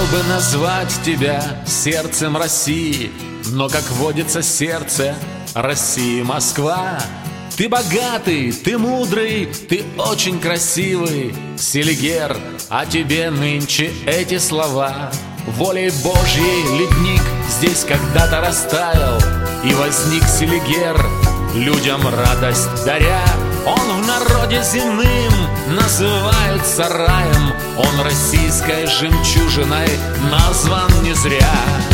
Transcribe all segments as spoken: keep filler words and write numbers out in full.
бы назвать тебя сердцем России, но, как водится, сердце России Москва. Ты богатый, ты мудрый, ты очень красивый, Селигер, а тебе нынче эти слова. Волей Божьей ледник здесь когда-то растаял, и возник Селигер, людям радость даря. Он в народе земным называется раем, он российской жемчужиной назван не зря.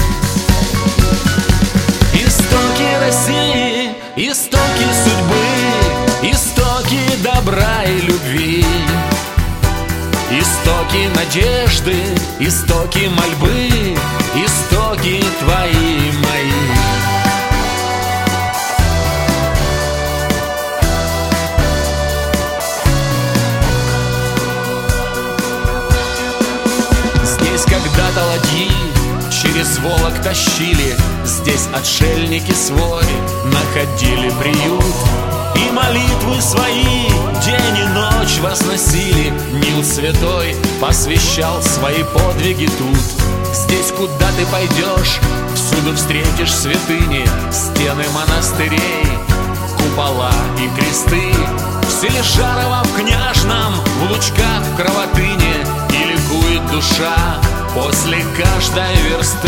Истоки России, истоки судьбы, истоки добра и любви, истоки надежды, истоки мольбы, истоки твои и мои. Здесь когда-то ладьи через Волок тащили, здесь отшельники свой находили приют, и молитвы свои день и ночь возносили. Нил святой посвящал свои подвиги тут. Здесь, куда ты пойдешь, всюду встретишь святыни, стены монастырей, купола и кресты. В селе Жарово в Княжном, в Лучках в Кровотыне, и ликует душа после каждой версты.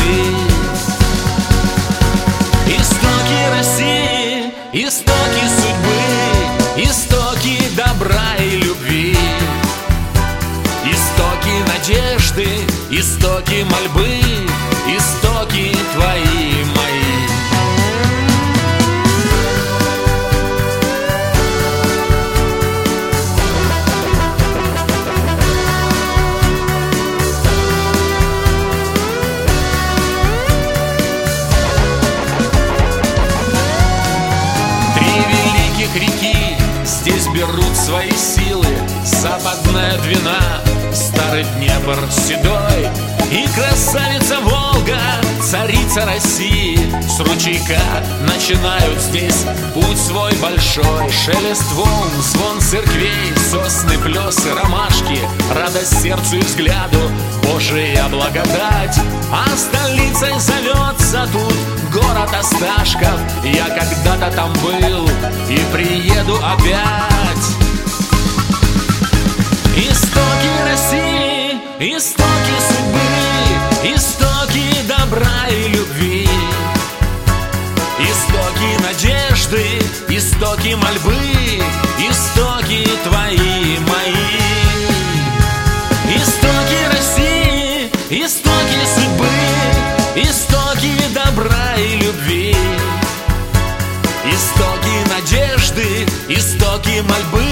Истоки России, истоки судьбы, истоки добра и любви, истоки надежды, истоки мольбы, истоки твои и мои. Реки здесь берут свои силы, западная Двина, старый Днепр седой, и красавица Волга, царица России. С ручейка начинают здесь путь свой большой. Шелест волн, звон церквей, сосны, плесы, ромашки, радость сердцу и взгляду, Божия благодать. А столицей зовется тут город Осташков. Я когда-то там был и приеду опять. Истоки России, истоки судьбы, истоки добра и любви, истоки надежды, истоки мольбы, истоки твои и мои. Истоки России, истоки судьбы, истоки добра и любви, истоки надежды, истоки мольбы,